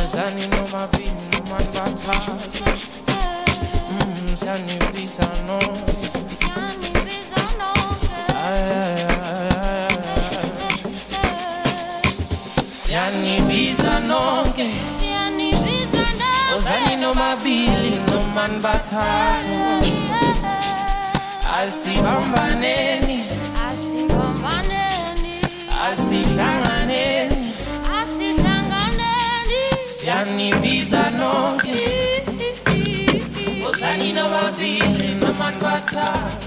Ozani no mapini no manbatazo. Siani bisa no. Siani bisa no. Siani bisa no. Siani bisa no. Ozani no mapini no manbatazo. Asibambaneni. Asibambaneni. Asihlanganeni. Siani biza nonke Ozani no mabili no manbata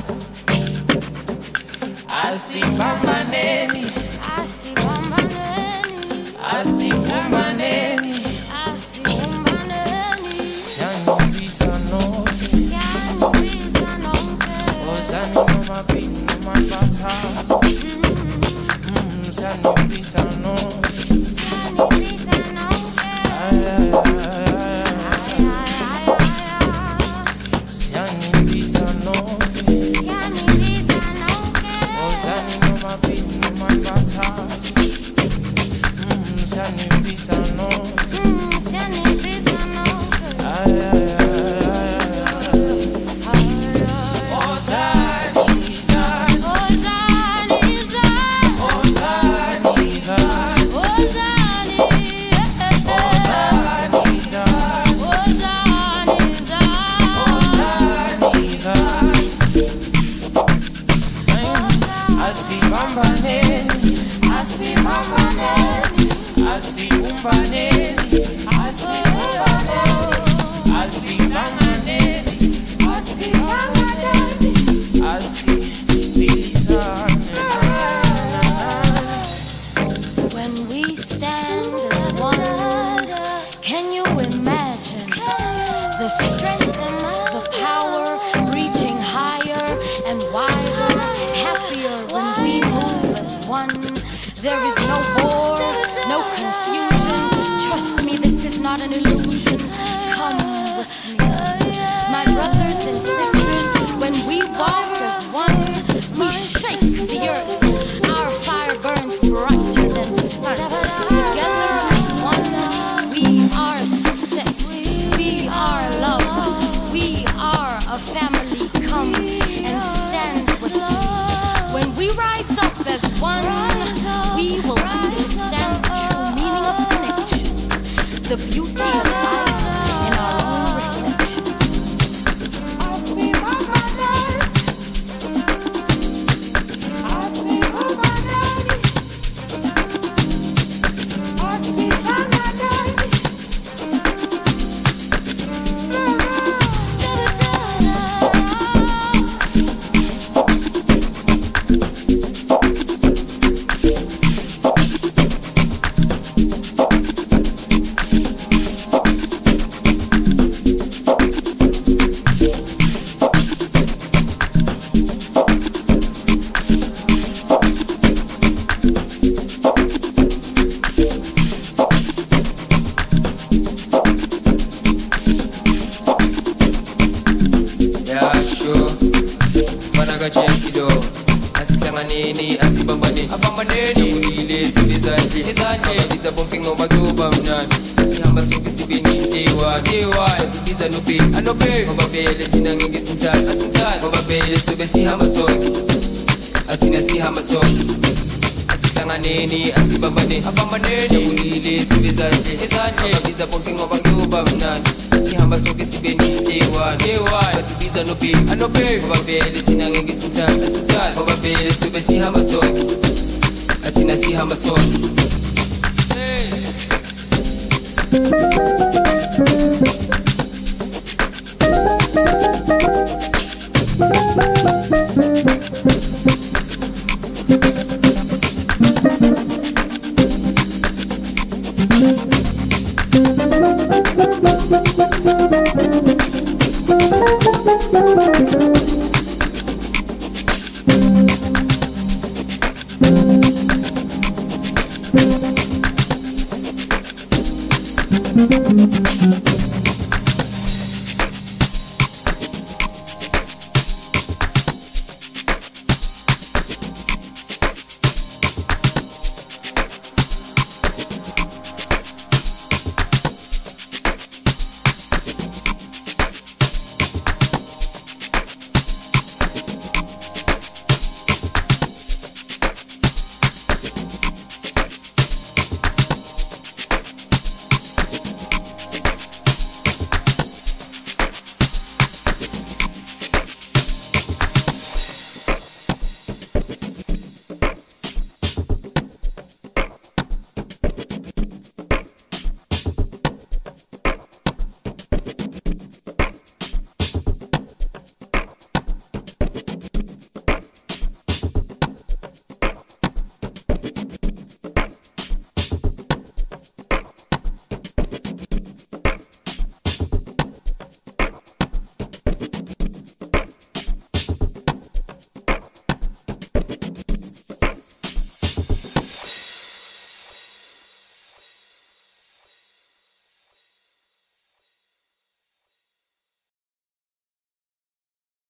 Asibambaneni Asibambaneni Asibambaneni Asibambaneni Siani biza nonke Siani biza nonke Ozani no mabili no manbata Siani biza nonke Siani biza nonke Siani bisa no. Siani bisa no. Ozani no mapini no manbatazo. Siani bisa no. Siani bisa no. Asibambaneni, asibambaneni, asibambaneni, asibambaneni, asibambaneni, asibambaneni, asibilizane. When we stand as one, can you imagine the strength and the power reaching higher and wider, happier when we move as one? There is no war, no confusion. Trust me, this is not an illusion. Come with me, my brothers and sisters. When we walk as one, we shake the earth. Our fire burns brighter than the sun. Together as one, we are success. We are love. We are a family. Come and stand with me. When we rise up as one, we will understand the true meaning of connection, the beauty of life in our own reflection. I see my mother. I see my mother. I see my mother. Asihlanganeni, asibambaneni, sijabulile sibizanje, ababiza bonke ngoba kuba mnandi. Asihamba sonke sibe nindewane, ababiza nobe, ngoba vele thina ngeke sithanda, ngoba vele sobe sihamba sonke, athina sihamba sonke. Asihlanganeni, asibambaneni, sijabulile sibizanje, ababiza bonke ngoba kuba mnandi. Asihamba sonke sibe nindewane, ababiza nobe, ngoba vele thina ngeke sithanda, ngoba vele sobe sihamba sonke, athina sihamba sonke.